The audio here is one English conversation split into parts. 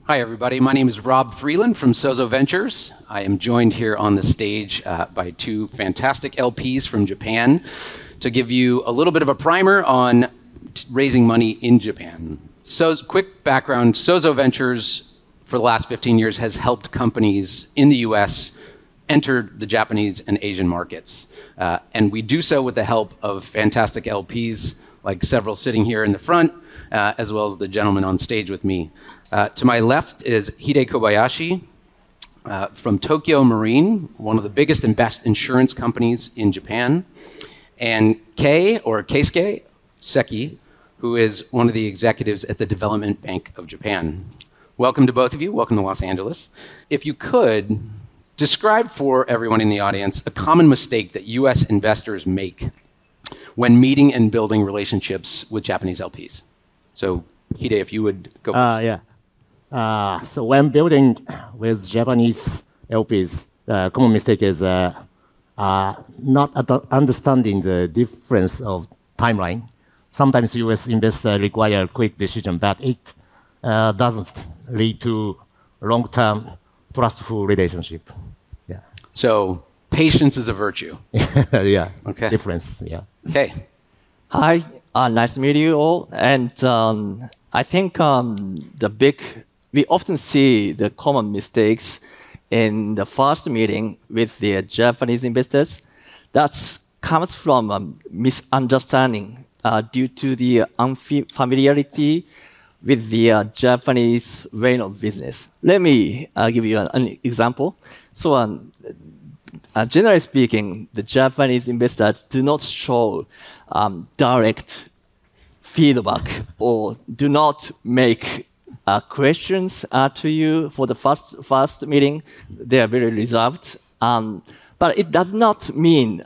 Hi, everybody. My name is Rob Freeland from Sozo Ventures. I am joined here on the stage by two fantastic LPs from Japan to give you a little bit of a primer on raising money in Japan. So, quick background, Sozo Ventures, for the last 15 years, has helped companies in the US enter the Japanese and Asian markets. And we do so with the help of fantastic LPs, like several sitting here in the front, as well as the gentleman on stage with me. To my left is Hide Kobayashi from Tokyo Marine, one of the biggest and best insurance companies in Japan. And Kei, or Keisuke Seki, who is one of the executives at the Development Bank of Japan. Welcome to both of you. Welcome to Los Angeles. If you could, describe for everyone in the audience a common mistake that US investors make when meeting and building relationships with Japanese LPs. So, Hide, if you would go first. So when building with Japanese LPs, the common mistake is not understanding the difference of timeline. Sometimes US investors require quick decision, but it doesn't lead to long-term trustful relationship. Yeah. So patience is a virtue. Yeah. Okay. Difference. Yeah. Okay. Hi. Nice to meet you all. And I think we often see the common mistakes in the first meeting with the Japanese investors. That comes from misunderstanding due to the unfamiliarity with the Japanese way of business. Let me give you an example. So, generally speaking, the Japanese investors do not show direct feedback or do not make questions to you for the first meeting. They are very reserved. But it does not mean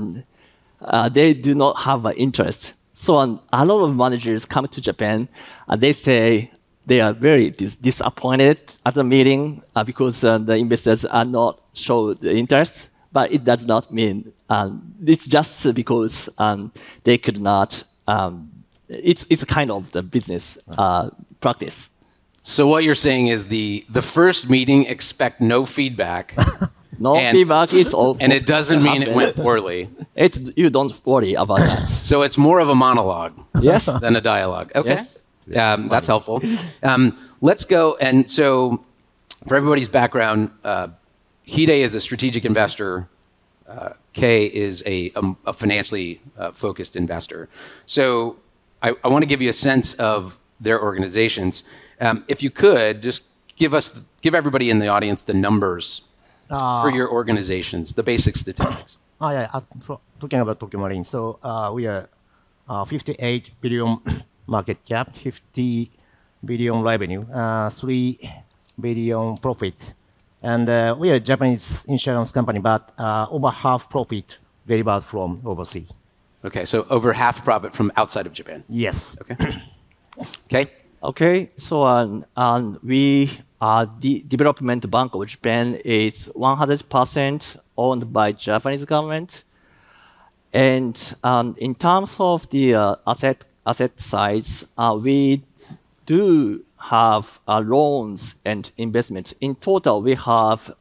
they do not have an interest. So a lot of managers come to Japan and they say they are very disappointed at the meeting because the investors are not show the interest. But it does not mean it's just because they could not. It's kind of the business practice. So what you're saying is the first meeting, expect no feedback. No feedback is all. And it doesn't mean it went poorly. You don't worry about that. So it's more of a monologue yes. than a dialogue. Okay. Yes. That's helpful. Let's go. And so for everybody's background, Hide is a strategic investor. Kei is a financially focused investor. So I want to give you a sense of their organizations. If you could, just give everybody in the audience the numbers for your organizations, the basic statistics. Talking about Tokyo Marine, so we are 58 billion market cap, 50 billion revenue, 3 billion profit. And we are a Japanese insurance company, but over half profit derived from overseas. Okay, so over half profit from outside of Japan. Yes. Okay. Okay. Okay, so we the Development Bank of Japan is 100% owned by Japanese government, and in terms of the asset size, we do have loans and investments. In total, we have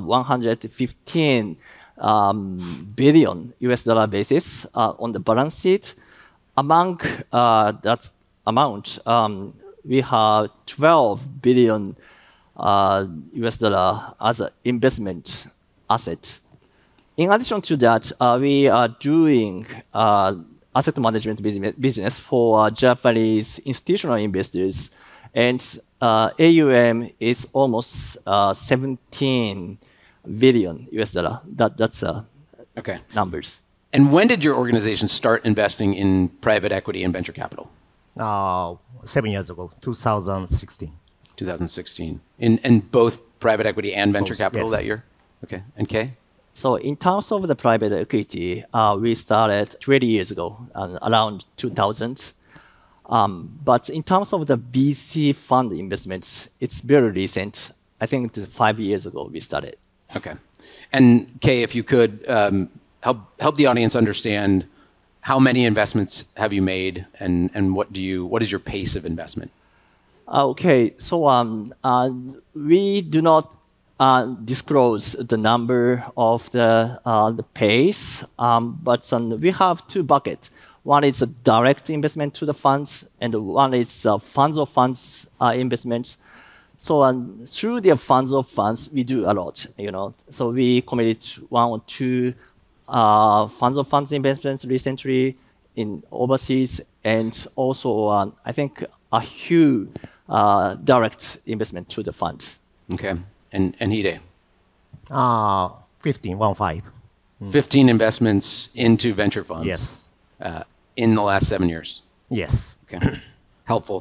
115 billion US dollar basis on the balance sheet. Among that amount, we have 12 billion US dollar as an investment asset. In addition to that, we are doing asset management business for Japanese institutional investors, and AUM is almost 17 billion US dollar. That's okay. Numbers. And when did your organization start investing in private equity and venture capital? 7 years ago, 2016. 2016. In both private equity and venture capital yes. that year? Okay. And Kei? So in terms of the private equity, we started 20 years ago, around 2000. But in terms of the VC fund investments, it's very recent. I think it's 5 years ago we started. Okay. And Kei, if you could help the audience understand how many investments have you made and what is your pace of investment? Okay, so we do not disclose the number of the pace, but we have two buckets. One is a direct investment to the funds, and one is funds of funds investments. So through the funds of funds, we do a lot. So we committed one or two funds of funds investments recently in overseas, and also I think a huge direct investment to the fund. Okay. And Hide? 15. 15 investments into venture funds. Yes. In the last 7 years. Yes. Okay. Helpful.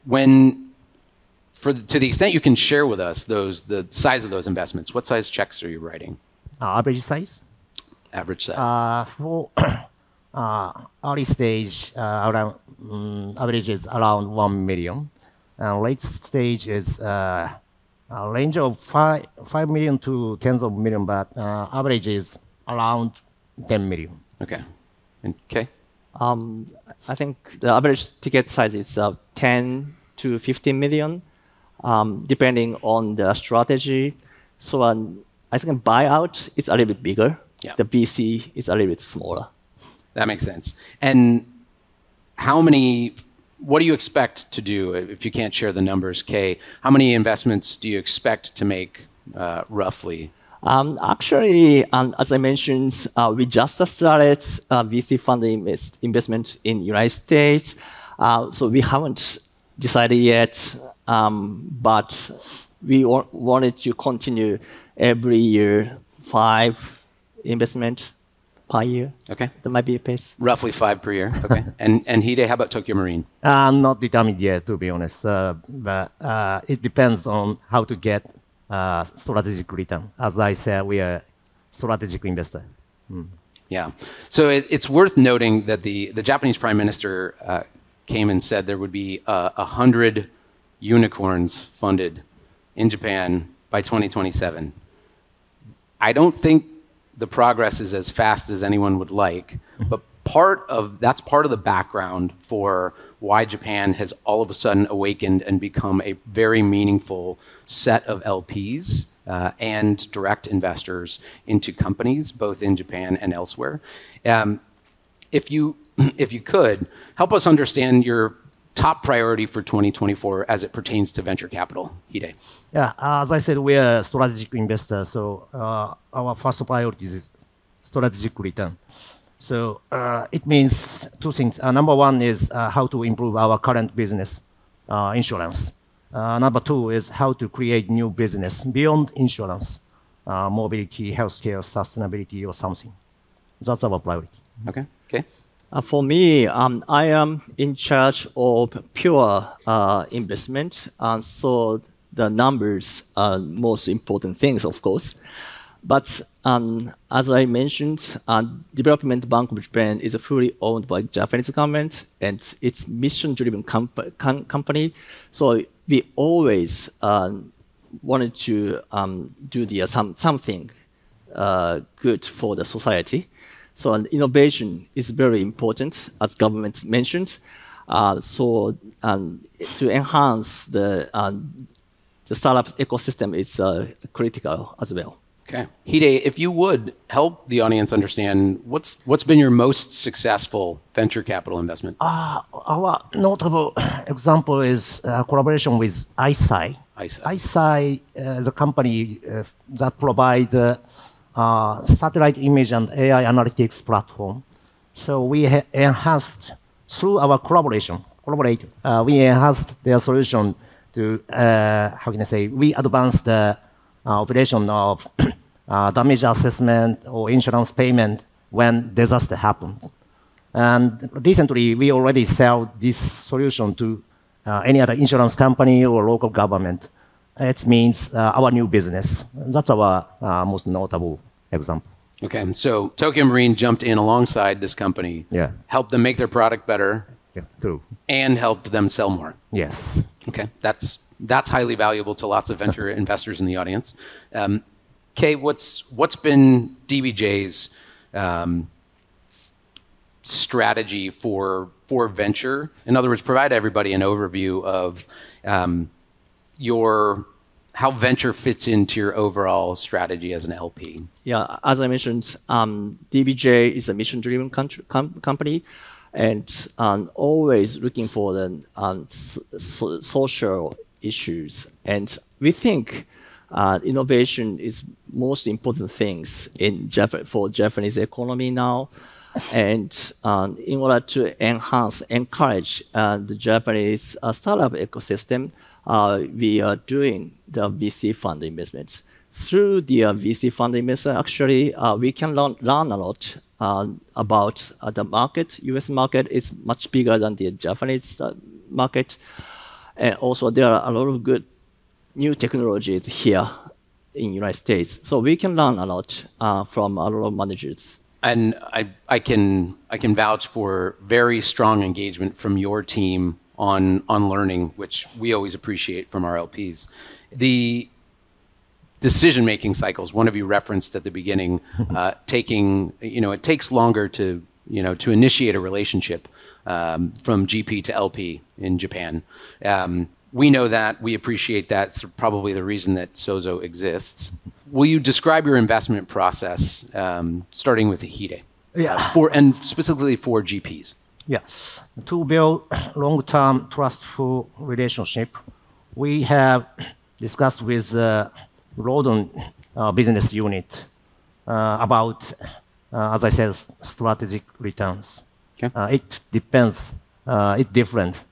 To the extent you can share with us the size of those investments, what size checks are you writing? Average size? Average size. For early stage, around average is around 1 million. Late stage is a range of 5 million to tens of million, but average is around 10 million. Okay. And Kei? I think the average ticket size is 10 to 15 million, depending on the strategy. So I think buyout is a little bit bigger. Yeah. The VC is a little bit smaller. That makes sense. And what do you expect to do, if you can't share the numbers, Kei? How many investments do you expect to make roughly? Actually, as I mentioned, we just started VC fund investment in United States. So we haven't decided yet, but we wanted to continue every year 5 investment per year. Okay. That might be a pace. Roughly 5 per year. Okay. And Hide, how about Tokyo Marine? Not determined yet, to be honest. But it depends on how to get strategic return. As I said, we are strategic investor. Yeah. So it's worth noting that the Japanese Prime Minister came and said there would be 100 unicorns funded in Japan by 2027. I don't think the progress is as fast as anyone would like, but that's part of the background for why Japan has all of a sudden awakened and become a very meaningful set of LPs and direct investors into companies, both in Japan and elsewhere. If you could, help us understand your top priority for 2024 as it pertains to venture capital, Hide. Yeah, as I said, we are strategic investors, so our first priority is strategic return. So it means 2 things. Number 1 is how to improve our current business, insurance. Number 2 is how to create new business beyond insurance, mobility, healthcare, sustainability, or something. That's our priority. Okay. Okay. For me, I am in charge of pure investment, so the numbers are most important things, of course. But as I mentioned, Development Bank of Japan is fully owned by the Japanese government, and it's mission-driven company. So we always wanted to do something good for the society. So innovation is very important, as government mentioned. So to enhance the startup ecosystem is critical as well. Okay. Hide, if you would help the audience understand what's been your most successful venture capital investment? Our notable example is collaboration with ICEYE. ICEYE is a company that provides satellite image and AI analytics platform. So we enhanced, through our we enhanced their solution to, we advanced the operation of damage assessment or insurance payment when disaster happens. And recently, we already sell this solution to any other insurance company or local government. It means our new business. That's our most notable example. Okay, so Tokyo Marine jumped in alongside this company, helped them make their product better, true, and helped them sell more. Yes. Okay, that's highly valuable to lots of venture investors in the audience. Kei, what's been DBJ's strategy for venture? In other words, provide everybody an overview of how venture fits into your overall strategy as an LP. Yeah, as I mentioned, DBJ is a mission-driven company, and always looking for the social issues. And we think innovation is most important things for Japanese economy now. And in order to encourage the Japanese startup ecosystem, we are doing the VC fund investments. Through the VC fund investment, actually, we can learn a lot about the market. US market is much bigger than the Japanese market. And also, there are a lot of good new technologies here in the United States. So we can learn a lot from a lot of managers. And I can vouch for very strong engagement from your team on learning, which we always appreciate from our LPs. The decision-making cycles, one of you referenced at the beginning, it takes longer to initiate a relationship from GP to LP in Japan. We know that, we appreciate that. It's probably the reason that Sozo exists. Will you describe your investment process, starting with Hide? Yeah. And specifically for GPs. Yes. To build long-term trustful relationship, we have discussed with Rodon business unit about, as I said, strategic returns. Okay. It depends. It's different.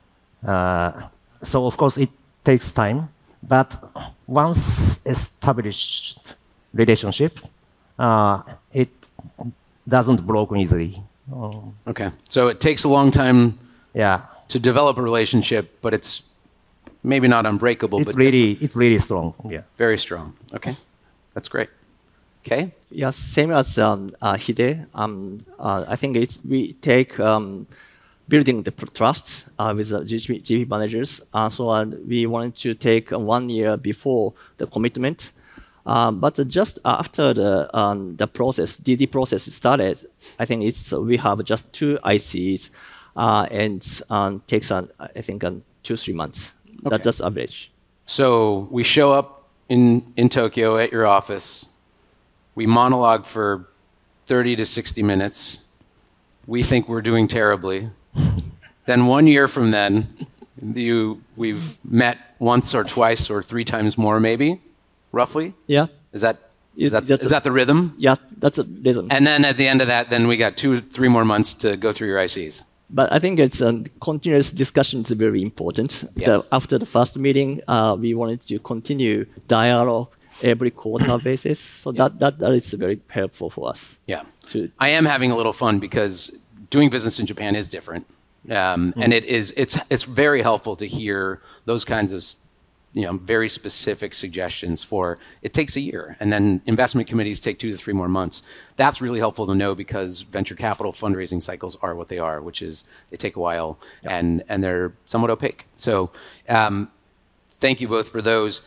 So of course it takes time, but once established relationship, it doesn't broken easily. Okay, so it takes a long time Yeah. to develop a relationship, but it's maybe not unbreakable. It's really strong. Yeah. very strong. Okay, that's great. Okay. Yeah, same as Hide. I think we take building the trust with the GP managers. So we wanted to take 1 year before the commitment. But just after the process, DD process started, I think we have just 2 ICs, and takes I think 2-3 months. Okay. That's average. So we show up in Tokyo at your office. We monologue for 30 to 60 minutes. We think we're doing terribly. Then 1 year from then, we've met once or twice or 3 times more, maybe, roughly. Yeah. Is that the rhythm? Yeah, that's a rhythm. And then at the end of that, then we got 2 or 3 more months to go through your ICs. But I think it's continuous discussion is very important. Yes. After the first meeting, we wanted to continue dialogue every quarter basis. So that is very helpful for us. Yeah. I am having a little fun because doing business in Japan is different. And it's very helpful to hear those kinds of very specific suggestions for it takes a year, and then investment committees take 2 to 3 more months. That's really helpful to know because venture capital fundraising cycles are what they are, which is they take a while and they're somewhat opaque. So thank you both for those.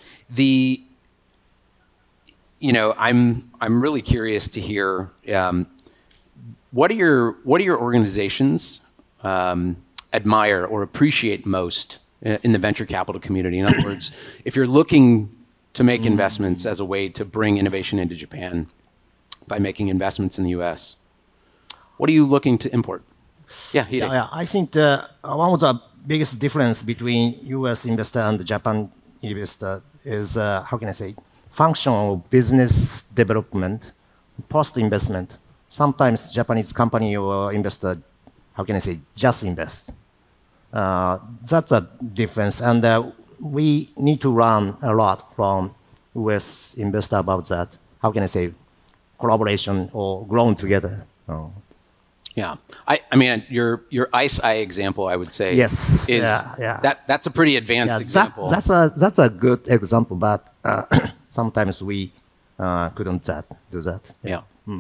I'm really curious to hear what do your organizations admire or appreciate most in the venture capital community? In other words, if you're looking to make investments as a way to bring innovation into Japan by making investments in the US, what are you looking to import? Yeah, Hide. Yeah, I think one of the biggest difference between US investor and Japan investor is, how can I say, functional business development, post-investment. Sometimes Japanese company or investor, how can I say, just invest. That's a difference, and we need to learn a lot from US investor about that. How can I say, collaboration or growing together. Yeah, I mean your ICE-I example, I would say, Yes, is that's a pretty advanced example. That's a good example, but sometimes we couldn't do that. Yeah.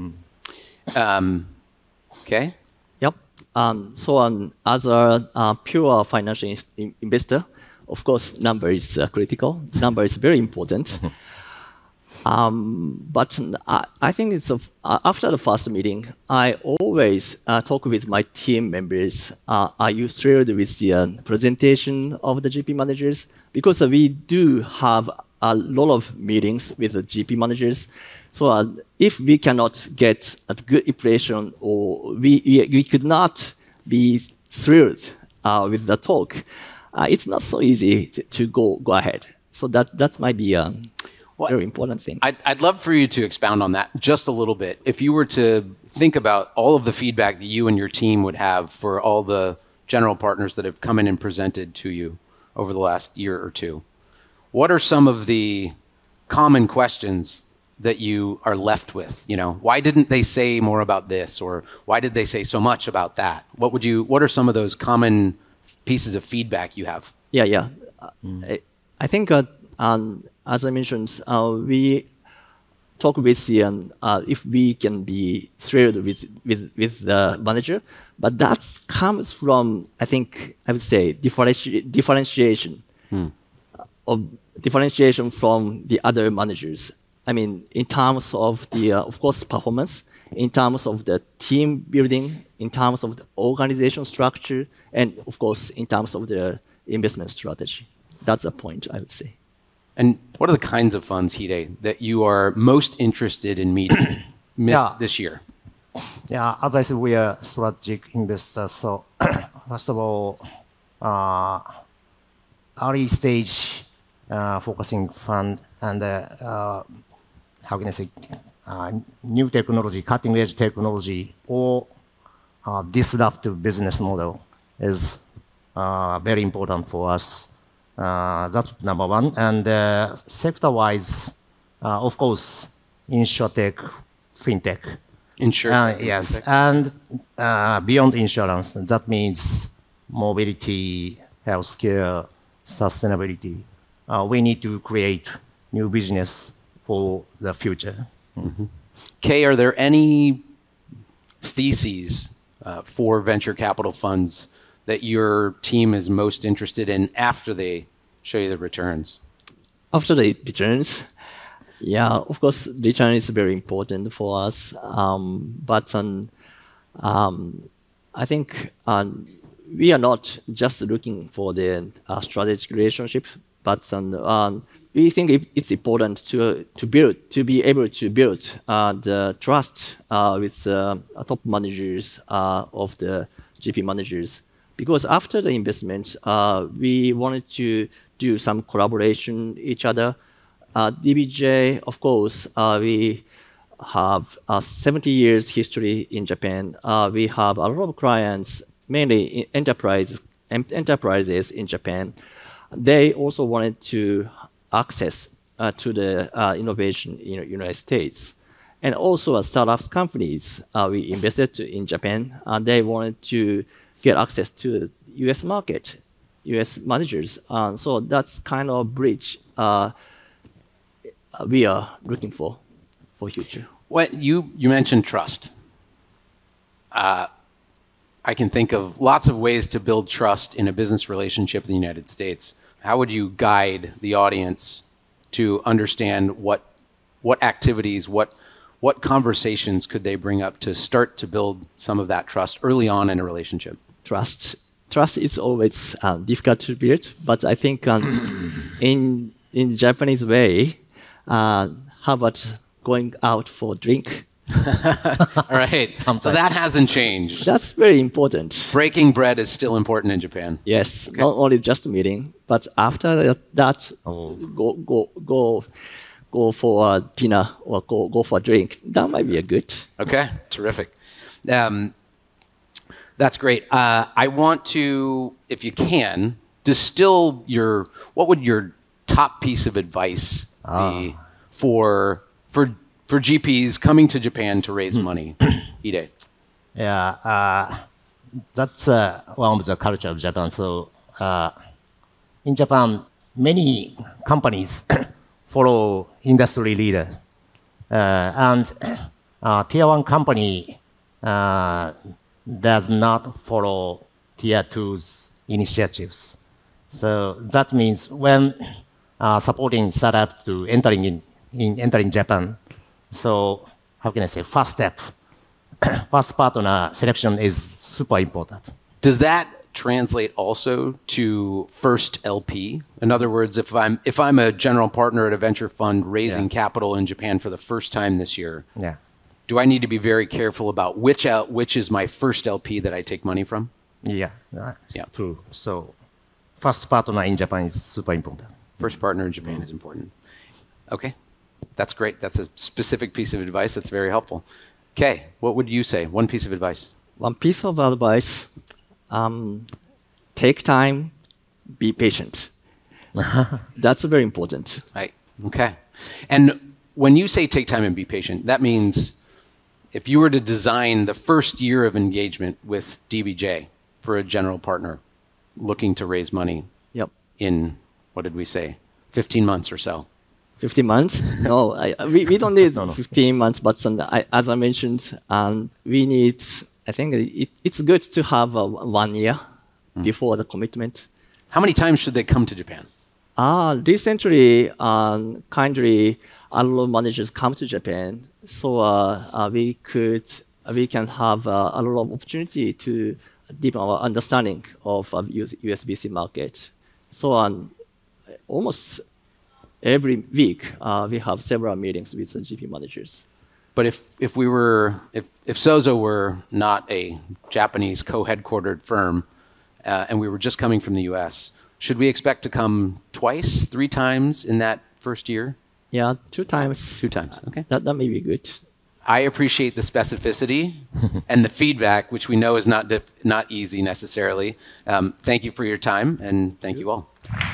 Okay. Yep. So as a pure financial investor, of course, number is critical. Number is very important. But I think it's after the first meeting, I always talk with my team members. Are you thrilled with the presentation of the GP managers? Because we do have a lot of meetings with the GP managers. So if we cannot get a good impression, or we could not be thrilled with the talk, it's not so easy to go ahead. So that might be very important thing. I'd love for you to expound on that just a little bit. If you were to think about all of the feedback that you and your team would have for all the general partners that have come in and presented to you over the last year or two, what are some of the common questions that you are left with? Why didn't they say more about this, or why did they say so much about that? What are some of those common pieces of feedback you have? Yeah. I think as I mentioned, we talk with the if we can be thrilled with the manager, but that comes from, I would say, differentiation from the other managers. I mean, in terms of the of course performance, in terms of the team building, in terms of the organization structure, and of course in terms of the investment strategy. That's a point, I would say. And what are the kinds of funds, Hide, that you are most interested in meeting this year? Yeah, as I said, we are strategic investors. So first of all, early stage focusing fund and how can I say, new technology, cutting edge technology, or disruptive business model is very important for us. That's number one. And sector-wise, of course, insurtech, fintech. Insurance. Yes, and beyond insurance, that means mobility, healthcare, sustainability. We need to create new business for the future. Mm-hmm. Kay, are there any theses for venture capital funds that your team is most interested in after they show you the returns? After the returns, yeah, of course, return is very important for us. But I think we are not just looking for the strategic relationship, but we think it's important to be able to build the trust with top managers of the GP managers. Because after the investment, we wanted to do some collaboration each other. DBJ, of course, we have 70 years history in Japan. We have a lot of clients, mainly enterprises in Japan. They also wanted to access to the innovation in the United States. And also startups companies, we invested in Japan, and they wanted to get access to the US market, US managers. So that's kind of bridge we are looking for future. What you mentioned trust. I can think of lots of ways to build trust in a business relationship in the United States. How would you guide the audience to understand what activities, what conversations could they bring up to start to build some of that trust early on in a relationship? Trust is always difficult to build, but I think in Japanese way, how about going out for a drink? All right. So that hasn't changed. That's very important. Breaking bread is still important in Japan. Yes, okay. Not only just a meeting, but after that, go for a dinner or go for a drink. That might be a good. Okay, terrific. That's great. I want to, if you can, distill what would your top piece of advice be for GPs coming to Japan to raise money? Hide. Yeah, that's one of the culture of Japan. So in Japan, many companies follow industry leader, and tier one company does not follow tier two's initiatives. So that means when supporting startup to entering in in entering Japan. So how can I say, first step, first partner selection is super important. Does that translate also to first LP? In other words, if I'm a general partner at a venture fund raising capital in Japan for the first time this year, do I need to be very careful about which is my first LP that I take money from? Yeah, true. So first partner in Japan is super important. First partner in Japan is important. Okay, that's great. That's a specific piece of advice that's very helpful. Kay, what would you say? One piece of advice. One piece of advice, take time, be patient. That's very important. Right, okay. And when you say take time and be patient, that means if you were to design the first year of engagement with DBJ for a general partner looking to raise money in, what did we say, 15 months or so? 15 months? No, we don't need 15 months, but as I mentioned, we need, I think it's good to have 1 year before the commitment. How many times should they come to Japan? Recently, kindly, a lot of managers come to Japan, so we can have a lot of opportunity to deepen our understanding of USBC market. So almost every week, we have several meetings with the GP managers. But if Sozo were not a Japanese co-headquartered firm, and we were just coming from the US, should we expect to come twice, 3 times in that first year? Yeah, 2 times. 2 times, okay. That may be good. I appreciate the specificity and the feedback, which we know is not easy necessarily. Thank you for your time, and thank you all.